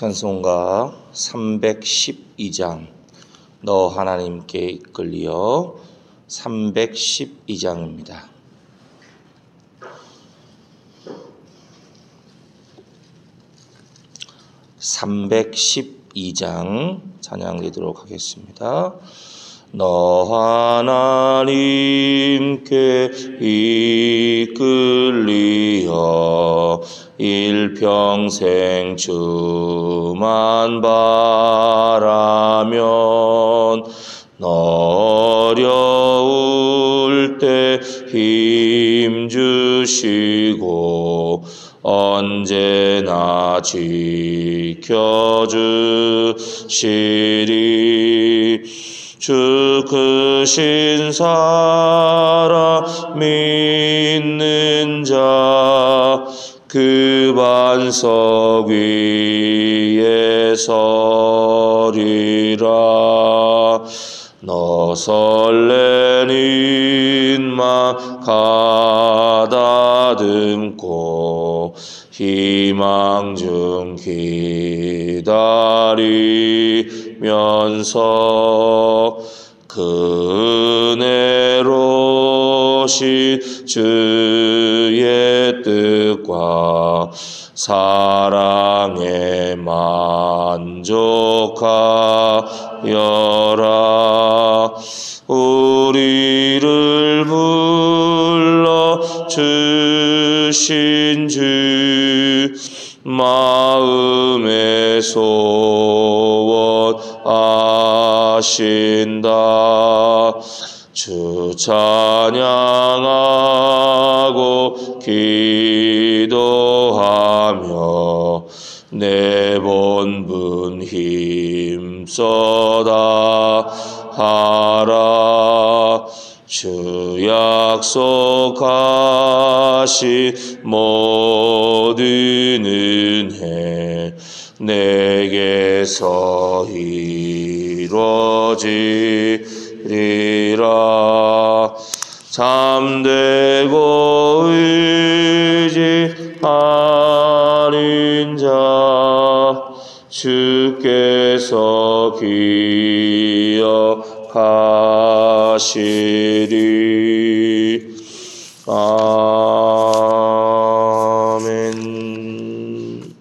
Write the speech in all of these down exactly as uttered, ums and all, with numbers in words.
찬송가 삼백십이 장 너 하나님께 이끌리어 삼백십이 장입니다. 삼백십이 장 찬양드리도록 하겠습니다. 너 하나님께 이끌리어 일평생 주만 바라면 너 어려울 때 힘주시고 언제나 지켜주시리. 주 크신 사랑 믿는 자 그 반석 위에 서리라. 너 설레는 맘 가다듬고 희망 중 기다리면서 그 은혜로신 주의 뜻과 사랑에 만족하여라. 우리를 불러 주신 주 마음의 소원 아신다. 주 찬양하고 기도하며 내 본분 힘써다 하라. 주 약속하신 모든 은혜 내게서 이루어지리라. 잠들고 의지하는 자 주께서 기억하시리. 아멘.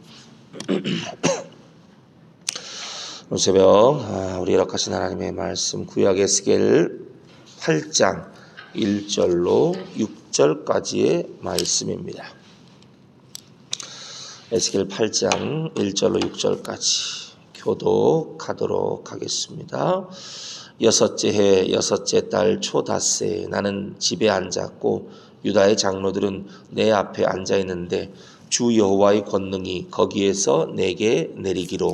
오늘 새벽 우리 허락하신 하나님의 말씀 구약 에스겔 팔 장 일 절로 육 절까지의 말씀입니다. 에스겔 팔 장 일 절로 육 절까지 교독하도록 하겠습니다. 여섯째 해 여섯째 달 초닷새 나는 집에 앉았고 유다의 장로들은 내 앞에 앉아 있는데 주 여호와의 권능이 거기에서 내게 내리기로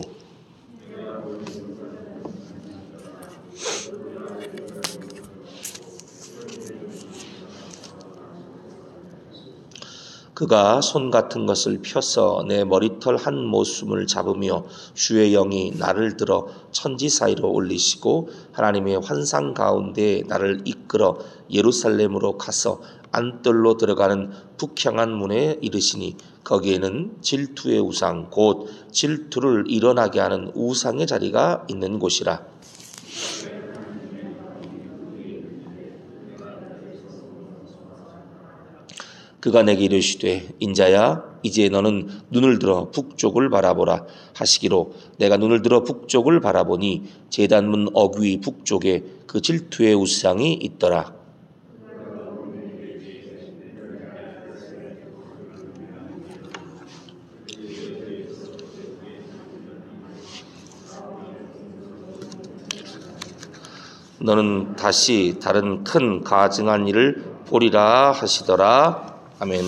그가 손 같은 것을 펴서 내 머리털 한 모숨을 잡으며 주의 영이 나를 들어 천지 사이로 올리시고 하나님의 환상 가운데 나를 이끌어 예루살렘으로 가서 안뜰로 들어가는 북향한 문에 이르시니 거기에는 질투의 우상 곧 질투를 일어나게 하는 우상의 자리가 있는 곳이라. 그가 내게 이르시되 인자야 이제 너는 눈을 들어 북쪽을 바라보라 하시기로 내가 눈을 들어 북쪽을 바라보니 제단문 어귀 북쪽에 그 질투의 우상이 있더라. 너는 다시 다른 큰 가증한 일을 보리라 하시더라. 아멘.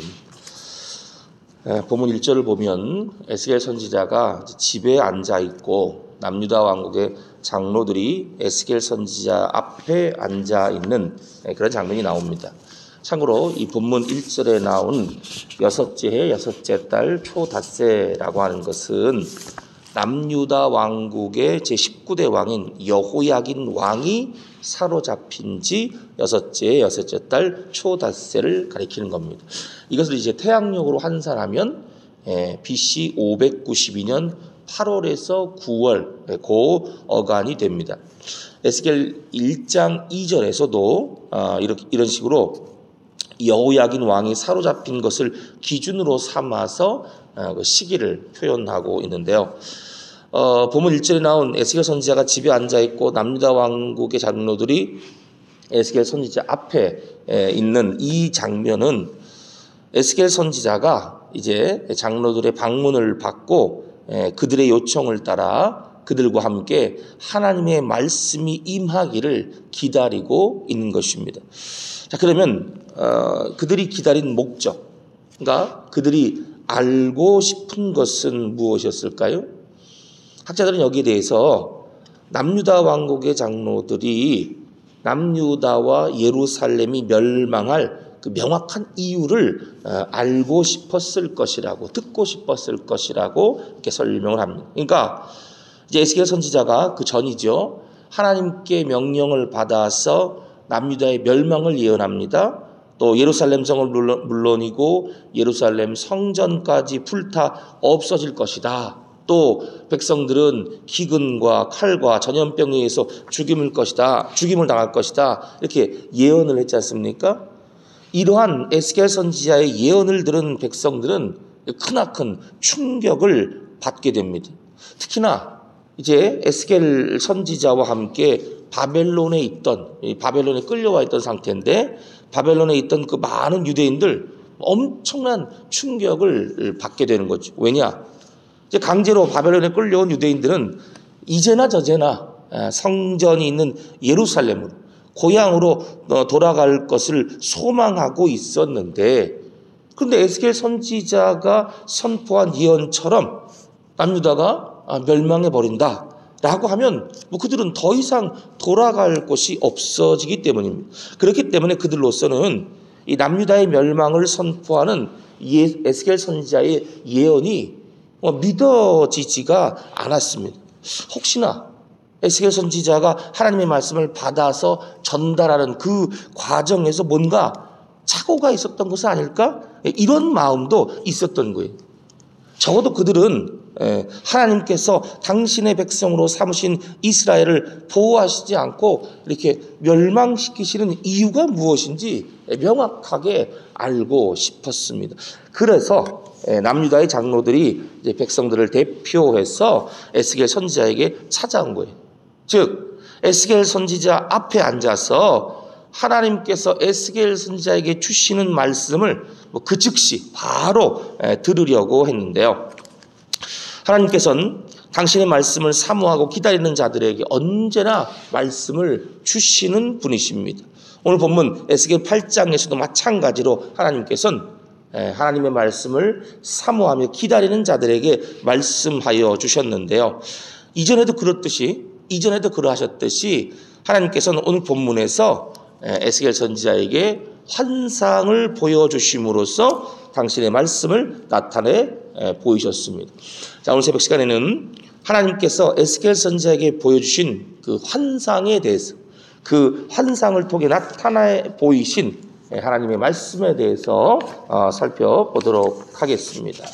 본문 일 절을 보면 에스겔 선지자가 집에 앉아 있고 남유다 왕국의 장로들이 에스겔 선지자 앞에 앉아 있는 그런 장면이 나옵니다. 참고로 이 본문 일 절에 나온 여섯째 해 여섯째 달 초닷새라고 하는 것은 남유다 왕국의 제십구 대 왕인 여호야긴 왕이 사로잡힌 지 여섯째 여섯째 달 초닷새를 가리키는 겁니다. 이것을 이제 태양력으로 환산하면 비씨 오백구십이 년 팔월에서 구월 그 어간이 됩니다. 에스겔 일 장 이 절에서도 이렇게 이런 식으로 여호야긴 왕이 사로잡힌 것을 기준으로 삼아서 그 시기를 표현하고 있는데요. 어, 본문 일 절에 나온 에스겔 선지자가 집에 앉아 있고 남유다 왕국의 장로들이 에스겔 선지자 앞에 있는 이 장면은 에스겔 선지자가 이제 장로들의 방문을 받고 그들의 요청을 따라 그들과 함께 하나님의 말씀이 임하기를 기다리고 있는 것입니다. 자, 그러면 어, 그들이 기다린 목적, 그러니까 그들이 알고 싶은 것은 무엇이었을까요? 학자들은 여기에 대해서 남유다 왕국의 장로들이 남유다와 예루살렘이 멸망할 그 명확한 이유를 알고 싶었을 것이라고, 듣고 싶었을 것이라고 이렇게 설명을 합니다. 그러니까 이제 에스겔 선지자가 그 전이죠. 하나님께 명령을 받아서 남유다의 멸망을 예언합니다. 또 예루살렘 성을 물론이고 예루살렘 성전까지 불타 없어질 것이다. 또 백성들은 기근과 칼과 전염병에 의해서 죽임을 것이다. 죽임을 당할 것이다. 이렇게 예언을 했지 않습니까? 이러한 에스겔 선지자의 예언을 들은 백성들은 크나큰 충격을 받게 됩니다. 특히나 이제 에스겔 선지자와 함께 바벨론에 있던, 바벨론에 끌려와 있던 상태인데 바벨론에 있던 그 많은 유대인들 엄청난 충격을 받게 되는 거죠. 왜냐? 이제 강제로 바벨론에 끌려온 유대인들은 이제나 저제나 성전이 있는 예루살렘으로, 고향으로 돌아갈 것을 소망하고 있었는데, 그런데 에스겔 선지자가 선포한 예언처럼 남유다가 멸망해 버린다 라고 하면 뭐 그들은 더 이상 돌아갈 곳이 없어지기 때문입니다. 그렇기 때문에 그들로서는 이 남유다의 멸망을 선포하는 에스겔 선지자의 예언이 믿어지지가 않았습니다. 혹시나 에스겔 선지자가 하나님의 말씀을 받아서 전달하는 그 과정에서 뭔가 착오가 있었던 것은 아닐까? 이런 마음도 있었던 거예요. 적어도 그들은 하나님께서 당신의 백성으로 삼으신 이스라엘을 보호하시지 않고 이렇게 멸망시키시는 이유가 무엇인지 명확하게 알고 싶었습니다. 그래서 남유다의 장로들이 이제 백성들을 대표해서 에스겔 선지자에게 찾아온 거예요. 즉 에스겔 선지자 앞에 앉아서 하나님께서 에스겔 선지자에게 주시는 말씀을 그 즉시 바로 들으려고 했는데요. 하나님께서는 당신의 말씀을 사모하고 기다리는 자들에게 언제나 말씀을 주시는 분이십니다. 오늘 본문 에스겔 팔 장에서도 마찬가지로 하나님께서는 하나님의 말씀을 사모하며 기다리는 자들에게 말씀하여 주셨는데요. 이전에도 그렇듯이 이전에도 그러하셨듯이 하나님께서는 오늘 본문에서 에스겔 선지자에게 환상을 보여주심으로써 당신의 말씀을 나타내 보이셨습니다. 자, 오늘 새벽 시간에는 하나님께서 에스겔 선지자에게 보여주신 그 환상에 대해서, 그 환상을 통해 나타내 보이신 하나님의 말씀에 대해서 살펴보도록 하겠습니다.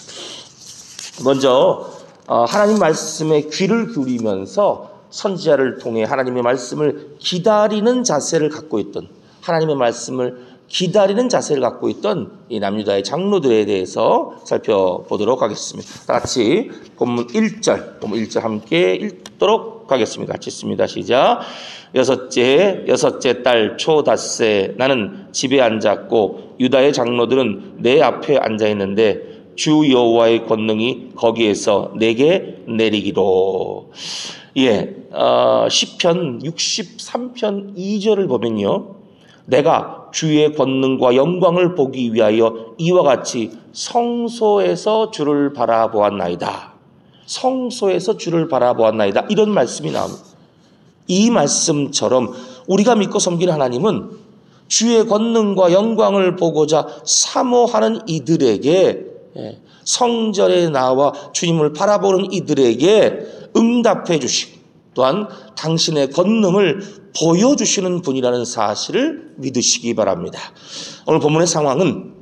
먼저 하나님 말씀에 귀를 기울이면서 선지자를 통해 하나님의 말씀을 기다리는 자세를 갖고 있던, 하나님의 말씀을 기다리는 자세를 갖고 있던 이 남유다의 장로들에 대해서 살펴보도록 하겠습니다. 다 같이 본문 일 절, 본문 일 절 함께 읽도록 하겠습니다. 같이 읽습니다. 시작. 여섯째, 여섯째 달 초닷새 나는 집에 앉았고 유다의 장로들은 내 앞에 앉아 있는데 주 여호와의 권능이 거기에서 내게 내리기로. 예, 어, 시편 육십삼 편 이 절을 보면요, 내가 주의 권능과 영광을 보기 위하여 이와 같이 성소에서 주를 바라보았나이다. 성소에서 주를 바라보았나이다. 이런 말씀이 나옵니다. 이 말씀처럼 우리가 믿고 섬기는 하나님은 주의 권능과 영광을 보고자 사모하는 이들에게, 성전에 나와 주님을 바라보는 이들에게 응답해 주시고 또한 당신의 권능을 보여주시는 분이라는 사실을 믿으시기 바랍니다. 오늘 본문의 상황은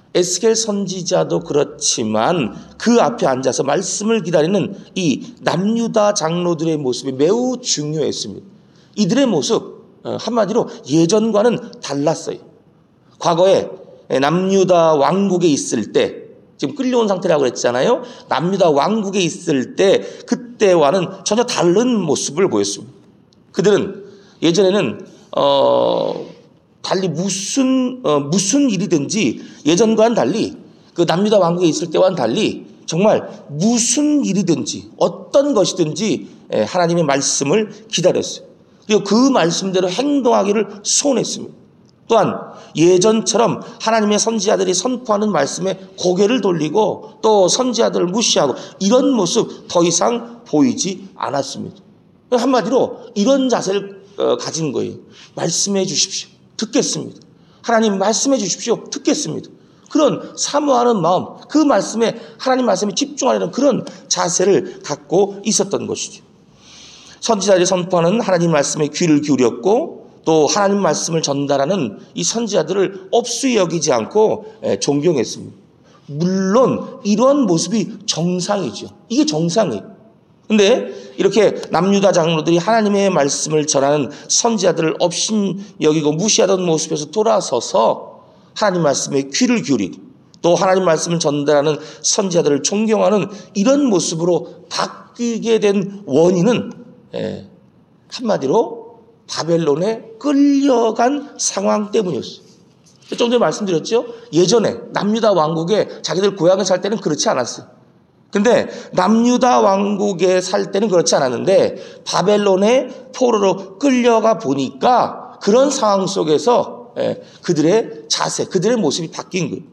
에스겔 선지자도 그렇지만 그 앞에 앉아서 말씀을 기다리는 이 남유다 장로들의 모습이 매우 중요했습니다. 이들의 모습 한마디로 예전과는 달랐어요. 과거에 남유다 왕국에 있을 때, 지금 끌려온 상태라고 그랬잖아요. 남유다 왕국에 있을 때 그때와는 전혀 다른 모습을 보였습니다. 그들은 예전에는 어, 달리 무슨 어, 무슨 일이든지 예전과는 달리 그 남유다 왕국에 있을 때와는 달리 정말 무슨 일이든지 어떤 것이든지 하나님의 말씀을 기다렸어요. 그리고 그 말씀대로 행동하기를 소원했습니다. 또한 예전처럼 하나님의 선지자들이 선포하는 말씀에 고개를 돌리고 또 선지자들을 무시하고 이런 모습 더 이상 보이지 않았습니다. 한마디로 이런 자세를 가진 거예요. 말씀해 주십시오. 듣겠습니다. 하나님 말씀해 주십시오. 듣겠습니다. 그런 사모하는 마음, 그 말씀에 하나님 말씀에 집중하려는 그런 자세를 갖고 있었던 것이죠. 선지자들이 선포하는 하나님 말씀에 귀를 기울였고 또 하나님 말씀을 전달하는 이 선지자들을 업수히 여기지 않고 존경했습니다. 물론 이런 모습이 정상이죠. 이게 정상이에요. 근데 이렇게 남유다 장로들이 하나님의 말씀을 전하는 선지자들을 업신 여기고 무시하던 모습에서 돌아서서 하나님 말씀에 귀를 기울이고 또 하나님 말씀을 전달하는 선지자들을 존경하는 이런 모습으로 바뀌게 된 원인은 예, 한마디로 바벨론에 끌려간 상황 때문이었어요. 좀 전에 말씀드렸죠. 예전에 남유다 왕국에 자기들 고향에 살 때는 그렇지 않았어요. 근데 남유다 왕국에 살 때는 그렇지 않았는데 바벨론의 포로로 끌려가 보니까 그런 상황 속에서 그들의 자세, 그들의 모습이 바뀐 거예요.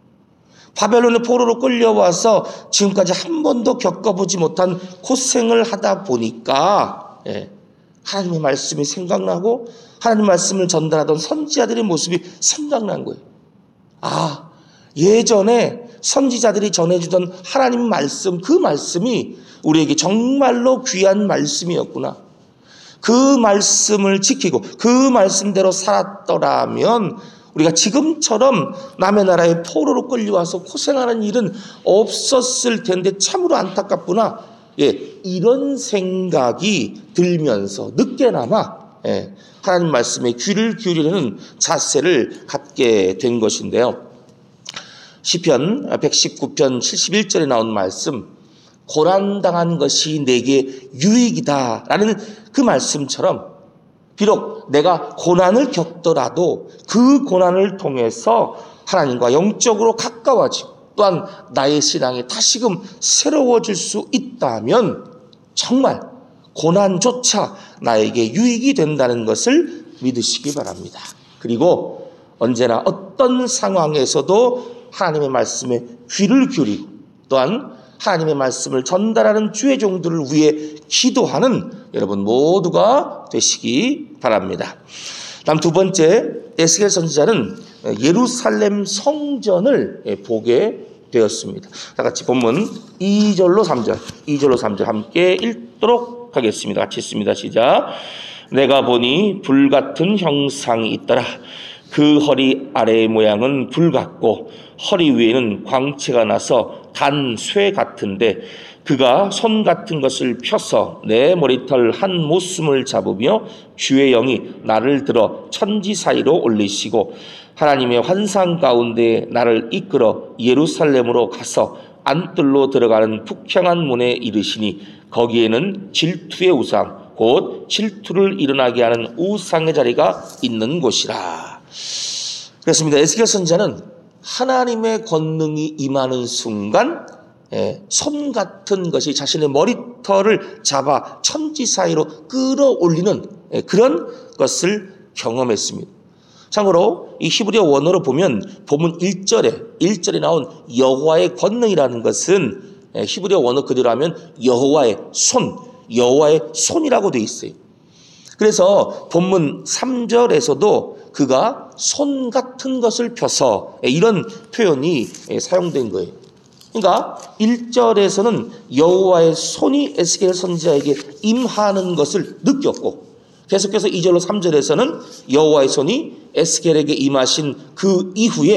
바벨론의 포로로 끌려와서 지금까지 한 번도 겪어보지 못한 고생을 하다 보니까 하나님의 말씀이 생각나고 하나님 말씀을 전달하던 선지자들의 모습이 생각난 거예요. 아, 예전에 선지자들이 전해주던 하나님 말씀, 그 말씀이 우리에게 정말로 귀한 말씀이었구나. 그 말씀을 지키고 그 말씀대로 살았더라면 우리가 지금처럼 남의 나라에 포로로 끌려와서 고생하는 일은 없었을 텐데 참으로 안타깝구나. 예, 이런 생각이 들면서 늦게나마 예, 하나님 말씀에 귀를 기울이는 자세를 갖게 된 것인데요. 시편 백십구 편 칠십일 절에 나온 말씀, 고난당한 것이 내게 유익이다 라는 그 말씀처럼 비록 내가 고난을 겪더라도 그 고난을 통해서 하나님과 영적으로 가까워지고 또한 나의 신앙이 다시금 새로워질 수 있다면 정말 고난조차 나에게 유익이 된다는 것을 믿으시기 바랍니다. 그리고 언제나 어떤 상황에서도 하나님의 말씀에 귀를 기울이고 또한 하나님의 말씀을 전달하는 주의 종들을 위해 기도하는 여러분 모두가 되시기 바랍니다. 다음 두 번째, 에스겔 선지자는 예루살렘 성전을 보게 되었습니다. 다 같이 본문 이 절로 삼 절, 이 절로 삼 절 함께 읽도록 하겠습니다. 같이 읽습니다. 시작. 내가 보니 불같은 형상이 있더라. 그 허리 아래의 모양은 불 같고 허리 위에는 광채가 나서 단 쇠 같은데 그가 손 같은 것을 펴서 내 머리털 한 모순을 잡으며 주의 영이 나를 들어 천지 사이로 올리시고 하나님의 환상 가운데 나를 이끌어 예루살렘으로 가서 안뜰로 들어가는 북향한 문에 이르시니 거기에는 질투의 우상 곧 질투를 일어나게 하는 우상의 자리가 있는 곳이라. 그렇습니다. 에스겔 선지자는 하나님의 권능이 임하는 순간 손 같은 것이 자신의 머리털을 잡아 천지 사이로 끌어올리는 그런 것을 경험했습니다. 참고로 이 히브리어 원어로 보면 본문 일 절에 일 절에 나온 여호와의 권능이라는 것은 히브리어 원어 그대로 하면 여호와의 손, 여호와의 손이라고 되어 있어요. 그래서 본문 삼 절에서도 그가 손 같은 것을 펴서 이런 표현이 사용된 거예요. 그러니까 일 절에서는 여호와의 손이 에스겔 선지자에게 임하는 것을 느꼈고 계속해서 이 절로 삼 절에서는 여호와의 손이 에스겔에게 임하신 그 이후에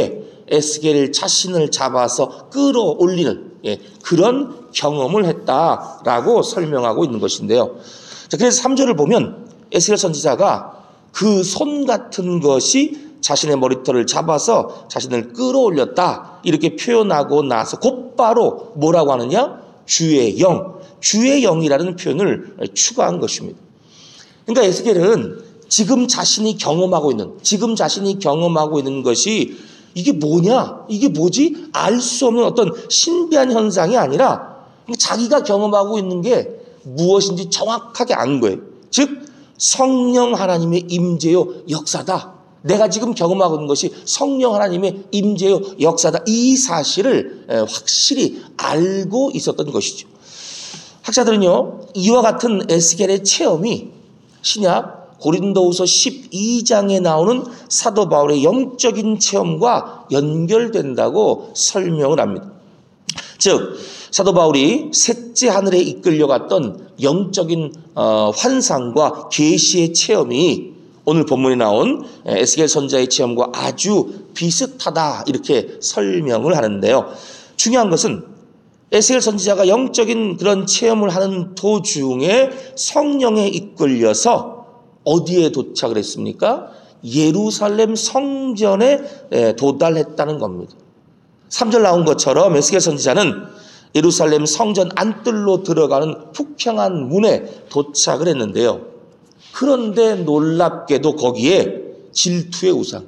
에스겔 자신을 잡아서 끌어올리는 예, 그런 경험을 했다라고 설명하고 있는 것인데요. 자, 그래서 삼 절을 보면 에스겔 선지자가 그 손 같은 것이 자신의 머리털을 잡아서 자신을 끌어올렸다 이렇게 표현하고 나서 곧바로 뭐라고 하느냐? 주의 영, 주의 영이라는 표현을 추가한 것입니다. 그러니까 에스겔은 지금 자신이 경험하고 있는, 지금 자신이 경험하고 있는 것이 이게 뭐냐? 이게 뭐지? 알 수 없는 어떤 신비한 현상이 아니라 자기가 경험하고 있는 게 무엇인지 정확하게 안 거예요. 즉 성령 하나님의 임재요 역사다. 내가 지금 경험하고 있는 것이 성령 하나님의 임재요 역사다. 이 사실을 확실히 알고 있었던 것이죠. 학자들은요, 이와 같은 에스겔의 체험이 신약 고린도후서 십이 장에 나오는 사도 바울의 영적인 체험과 연결된다고 설명을 합니다. 즉 사도 바울이 셋째 하늘에 이끌려갔던 영적인 어, 환상과 계시의 체험이 오늘 본문에 나온 에스겔 선지자의 체험과 아주 비슷하다 이렇게 설명을 하는데요. 중요한 것은 에스겔 선지자가 영적인 그런 체험을 하는 도중에 성령에 이끌려서 어디에 도착을 했습니까? 예루살렘 성전에 도달했다는 겁니다. 삼 절 나온 것처럼 에스겔 선지자는 예루살렘 성전 안뜰로 들어가는 북향한 문에 도착을 했는데요. 그런데 놀랍게도 거기에 질투의 우상,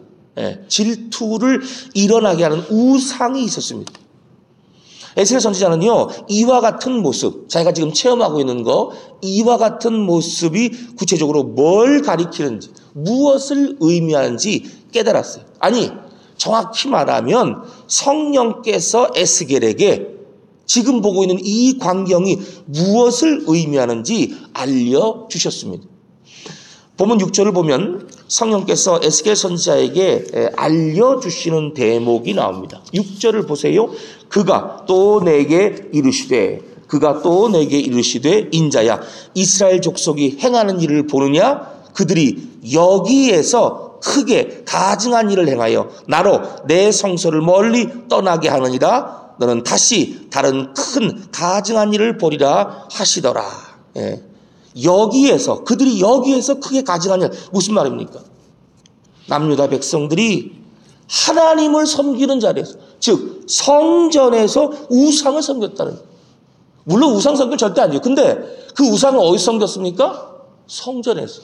질투를 일어나게 하는 우상이 있었습니다. 에스겔 선지자는요, 이와 같은 모습, 자기가 지금 체험하고 있는 거, 이와 같은 모습이 구체적으로 뭘 가리키는지, 무엇을 의미하는지 깨달았어요. 아니, 정확히 말하면 성령께서 에스겔에게 지금 보고 있는 이 광경이 무엇을 의미하는지 알려주셨습니다. 본문 육 절을 보면 성령께서 에스겔 선지자에게 알려주시는 대목이 나옵니다. 육 절을 보세요. 그가 또 내게 이르시되 그가 또 내게 이르시되 인자야 이스라엘 족속이 행하는 일을 보느냐 그들이 여기에서 크게 가증한 일을 행하여 나로 내 성소를 멀리 떠나게 하느니라 너는 다시 다른 큰 가증한 일을 보리라 하시더라. 예. 여기에서 그들이 여기에서 크게 가증한 일 무슨 말입니까? 남유다 백성들이 하나님을 섬기는 자리에서 즉 성전에서 우상을 섬겼다는 거예요. 물론 우상 섬기는 절대 아니에요. 근데 그 우상을 어디서 섬겼습니까? 성전에서.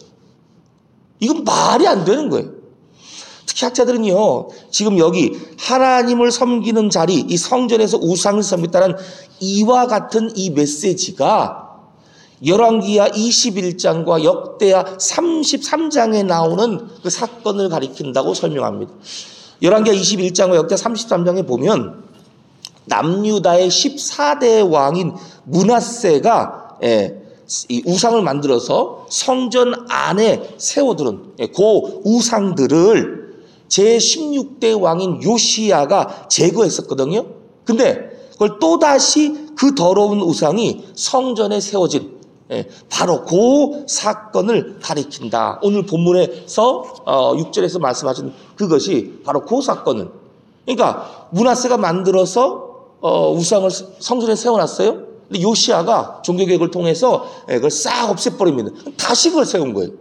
이건 말이 안 되는 거예요. 특히 학자들은요, 지금 여기 하나님을 섬기는 자리, 이 성전에서 우상을 섬겼다는 이와 같은 이 메시지가 열왕기하 이십일 장과 역대하 삼십삼 장에 나오는 그 사건을 가리킨다고 설명합니다. 열왕기하 이십일 장과 역대하 삼십삼 장에 보면 남유다의 십사 대 왕인 므낫세가 예, 이 우상을 만들어서 성전 안에 세워두는 예, 그 우상들을 제십육 대 왕인 요시야가 제거했었거든요. 근데 그걸 또다시 그 더러운 우상이 성전에 세워진 예, 바로 그 사건을 가리킨다. 오늘 본문에서 어, 육 절에서 말씀하신 그것이 바로 그 사건을. 그러니까 므낫세가 만들어서 어, 우상을 성전에 세워놨어요. 근데 요시야가 종교개혁을 통해서 예, 그걸 싹 없애버립니다. 다시 그걸 세운 거예요.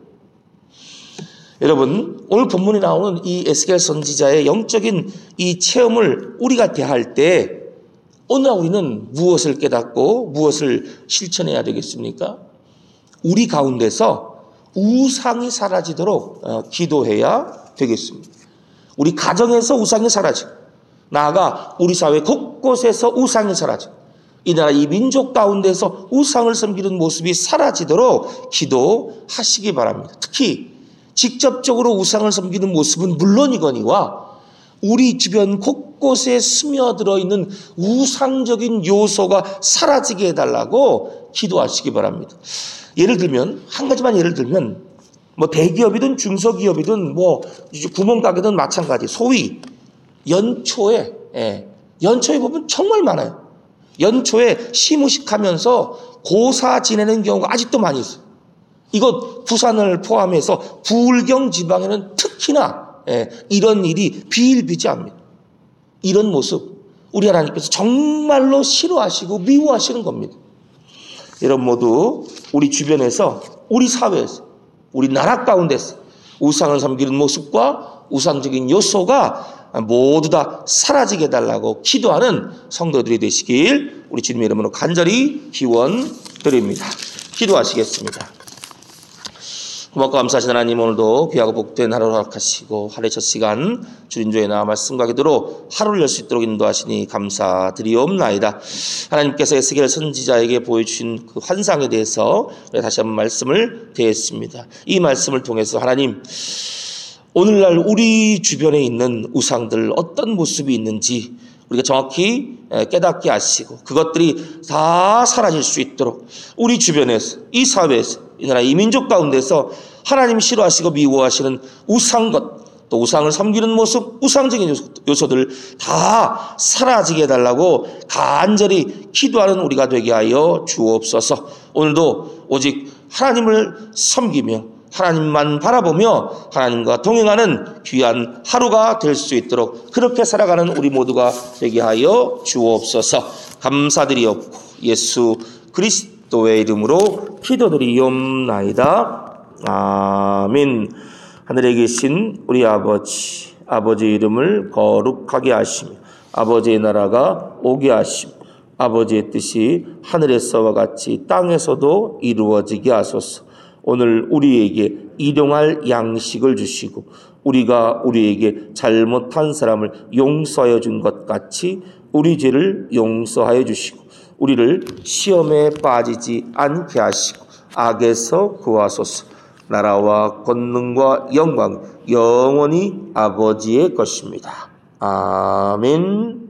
여러분, 오늘 본문에 나오는 이 에스겔 선지자의 영적인 이 체험을 우리가 대할 때 오늘 우리는 무엇을 깨닫고 무엇을 실천해야 되겠습니까? 우리 가운데서 우상이 사라지도록 어, 기도해야 되겠습니다. 우리 가정에서 우상이 사라지고 나아가 우리 사회 곳곳에서 우상이 사라지고 이 나라 이 민족 가운데서 우상을 섬기는 모습이 사라지도록 기도하시기 바랍니다. 특히 직접적으로 우상을 섬기는 모습은 물론이거니와 우리 주변 곳곳에 스며들어 있는 우상적인 요소가 사라지게 해달라고 기도하시기 바랍니다. 예를 들면 한 가지만 예를 들면 뭐 대기업이든 중소기업이든 뭐 구멍가게든 마찬가지. 소위 연초에 예, 연초에 보면 정말 많아요. 연초에 시무식하면서 고사 지내는 경우가 아직도 많이 있어요. 이곳 부산을 포함해서 부울경 지방에는 특히나 예, 이런 일이 비일비재합니다. 이런 모습 우리 하나님께서 정말로 싫어하시고 미워하시는 겁니다. 여러분 모두 우리 주변에서, 우리 사회에서, 우리 나라 가운데서 우상을 섬기는 모습과 우상적인 요소가 모두 다 사라지게 해달라고 기도하는 성도들이 되시길 우리 주님의 이름으로 간절히 기원드립니다. 기도하시겠습니다. 고맙고 감사하신 하나님, 오늘도 귀하고 복된 하루를 허락하시고 하루의 첫 시간 주님조의 나와 말씀과 기도로 하루를 열 수 있도록 인도하시니 감사드리옵나이다. 하나님께서 에스겔 선지자에게 보여주신 그 환상에 대해서 다시 한번 말씀을 드렸습니다. 이 말씀을 통해서 하나님, 오늘날 우리 주변에 있는 우상들 어떤 모습이 있는지 우리가 정확히 깨닫게 하시고 그것들이 다 사라질 수 있도록 우리 주변에서, 이 사회에서, 이 나라, 이 민족 가운데서 하나님 싫어하시고 미워하시는 우상것, 또 우상을 섬기는 모습, 우상적인 요소들 다 사라지게 해달라고 간절히 기도하는 우리가 되게 하여 주옵소서. 오늘도 오직 하나님을 섬기며 하나님만 바라보며 하나님과 동행하는 귀한 하루가 될 수 있도록 그렇게 살아가는 우리 모두가 되게 하여 주옵소서. 감사드리옵고 예수 그리스도의 이름으로 기도드리옵나이다. 아멘. 하늘에 계신 우리 아버지, 아버지의 이름을 거룩하게 하시며 아버지의 나라가 오게 하시며 아버지의 뜻이 하늘에서와 같이 땅에서도 이루어지게 하소서. 오늘 우리에게 일용할 양식을 주시고 우리가 우리에게 잘못한 사람을 용서하여 준 것 같이 우리 죄를 용서하여 주시고 우리를 시험에 빠지지 않게 하시고 악에서 구하소서. 나라와 권능과 영광 영원히 아버지의 것입니다. 아멘.